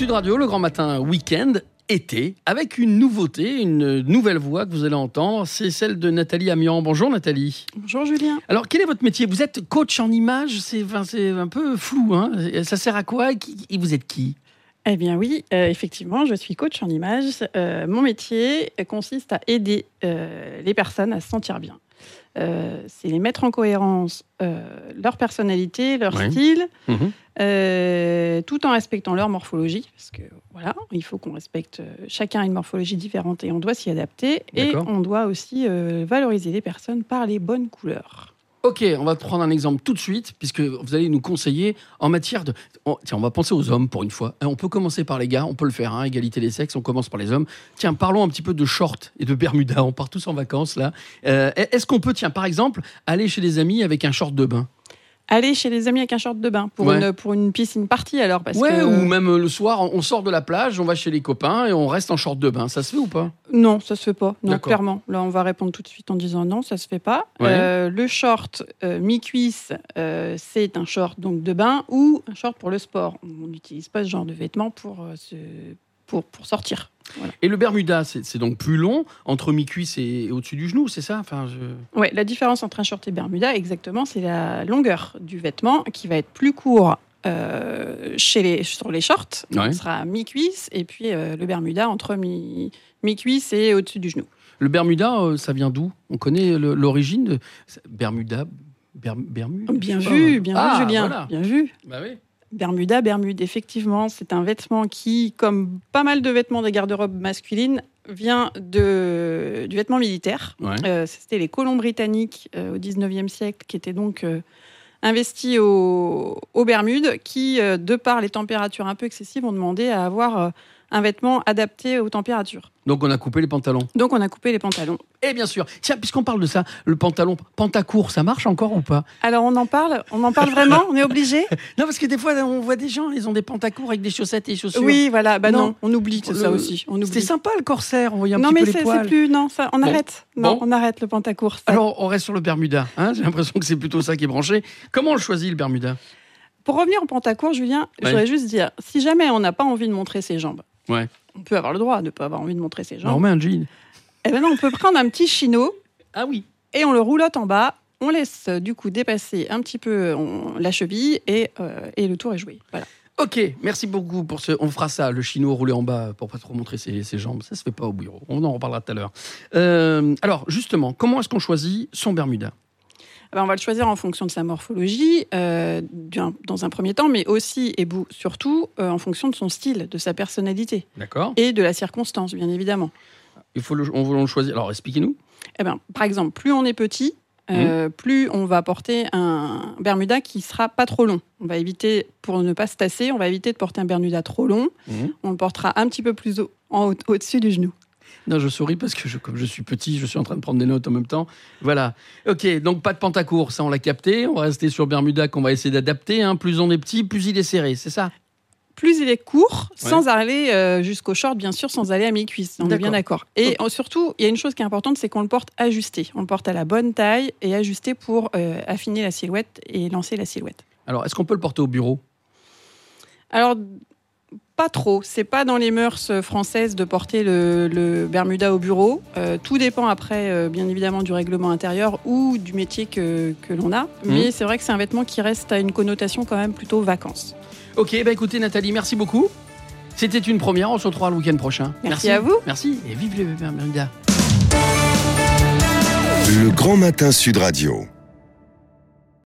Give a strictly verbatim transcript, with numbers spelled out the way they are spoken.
Sud Radio, le Grand Matin Week-end, été, avec une nouveauté, une nouvelle voix que vous allez entendre, c'est celle de Nathalie Amian. Bonjour Nathalie. Bonjour Julien. Alors, quel est votre métier ? Vous êtes coach en images, c'est, enfin, c'est un peu flou, hein ? Ça sert à quoi ? Et vous êtes qui ? Eh bien oui, euh, effectivement, je suis coach en images. Euh, mon métier consiste à aider euh, les personnes à se sentir bien. Euh, c'est les mettre en cohérence euh, leur personnalité, leur ouais. style, mmh. euh, tout en respectant leur morphologie, parce que voilà, il faut qu'on respecte, chacun a une morphologie différente et on doit s'y adapter. D'accord. Et on doit aussi euh, valoriser les personnes par les bonnes couleurs. Ok, on va prendre un exemple tout de suite, puisque vous allez nous conseiller en matière de... Oh, tiens, on va penser aux hommes pour une fois. On peut commencer par les gars, on peut le faire, hein, égalité des sexes, on commence par les hommes. Tiens, parlons un petit peu de shorts et de bermuda, on part tous en vacances là. Euh, est-ce qu'on peut, tiens, par exemple, aller chez des amis avec un short de bain ? Aller chez les amis avec un short de bain pour, ouais. une, pour une piscine party alors parce ouais, que... ou même le soir, on sort de la plage, on va chez les copains et on reste en short de bain. Ça se fait ou pas ? Non, ça se fait pas. Non, D'accord. clairement. Là, on va répondre tout de suite en disant non, ça se fait pas. Ouais. Euh, le short euh, mi-cuisse, euh, c'est un short donc de bain ou un short pour le sport. On n'utilise pas ce genre de vêtements pour, euh, se... pour, pour sortir. Voilà. Et le bermuda, c'est, c'est donc plus long, entre mi-cuisse et, et au-dessus du genou, c'est ça ? Enfin, je... Oui, la différence entre un short et bermuda, exactement, c'est la longueur du vêtement qui va être plus court euh, chez les, sur les shorts. Ouais. On sera mi-cuisse, et puis euh, le bermuda entre mi, mi-cuisse et au-dessus du genou. Le bermuda, euh, ça vient d'où ? On connaît le, l'origine de bermuda ber, Bermude Bien vu, bien ah, vu, Julien. Voilà. Bien vu. Bah oui. Bermuda, Bermude, effectivement, c'est un vêtement qui, comme pas mal de vêtements de garde-robe masculine, vient de, du vêtement militaire. Ouais. Euh, c'était les colons britanniques euh, au dix-neuvième siècle qui étaient donc euh, investis au, aux Bermudes, qui, euh, de par les températures un peu excessives, ont demandé à avoir euh, un vêtement adapté aux températures. Donc on a coupé les pantalons. Donc on a coupé les pantalons. Et bien sûr, tiens, puisqu'on parle de ça, le pantalon pantacourt, ça marche encore ou pas ? Alors on en parle, on en parle vraiment, on est obligé ? Non, parce que des fois on voit des gens, ils ont des pantacourts avec des chaussettes et des chaussures. Oui, voilà, bah non, non on oublie c'est le... ça aussi. On oublie. C'était sympa le corsaire, on voyait un non, petit peu les poils. Non mais c'est plus, non, ça, on bon. arrête, non, bon. on arrête le pantacourt. Ça. Alors on reste sur le bermuda, hein ? J'ai l'impression que c'est plutôt ça qui est branché. Comment on le choisit le bermuda ? Pour revenir au pantacourt, Julien, ouais. je voudrais juste dire, si jamais on n'a pas envie de montrer ses jambes, ouais. on peut avoir le droit de ne pas avoir envie de montrer ses jambes. On met un jean. Eh ben non, on peut prendre un petit chino. Ah oui. Et on le roulotte en bas. On laisse du coup dépasser un petit peu on, la cheville et, euh, et le tour est joué. Voilà. Ok, merci beaucoup pour ce. On fera ça, le chino roulé en bas pour pas trop montrer ses, ses jambes. Ça se fait pas au bureau. On en reparlera tout à l'heure. Euh, alors justement, comment est-ce qu'on choisit son bermuda ? Ben, on va le choisir en fonction de sa morphologie, euh, dans un premier temps, mais aussi et surtout euh, en fonction de son style, de sa personnalité. D'accord. Et de la circonstance, bien évidemment. Il faut le, on va le choisir. Alors, expliquez-nous. Eh ben, par exemple, plus on est petit, euh, mmh. plus on va porter un bermuda qui sera pas trop long. On va éviter, pour ne pas se tasser, on va éviter de porter un bermuda trop long. Mmh. On le portera un petit peu plus au, en haut, au-dessus du genou. Non, je souris parce que je, comme je suis petit, je suis en train de prendre des notes en même temps. Voilà. Ok, donc pas de pantacourt, ça on l'a capté. On va rester sur bermuda qu'on va essayer d'adapter. Hein. Plus on est petit, plus il est serré, c'est ça ? Plus il est court, ouais. sans aller euh, jusqu'au short, bien sûr, sans aller à mi-cuisse. On d'accord. est bien d'accord. Et okay. surtout, il y a une chose qui est importante, c'est qu'on le porte ajusté. On le porte à la bonne taille et ajusté pour euh, affiner la silhouette et lancer la silhouette. Alors, est-ce qu'on peut le porter au bureau ? Alors, pas trop. C'est pas dans les mœurs françaises de porter le, le bermuda au bureau. Euh, tout dépend après, euh, bien évidemment, du règlement intérieur ou du métier que, que l'on a. Mmh. Mais c'est vrai que c'est un vêtement qui reste à une connotation quand même plutôt vacances. Ok, bah écoutez Nathalie, merci beaucoup. C'était une première, on se retrouvera le week-end prochain. Merci, merci à vous. Merci, et vive le bermuda. Le Grand Matin Sud Radio.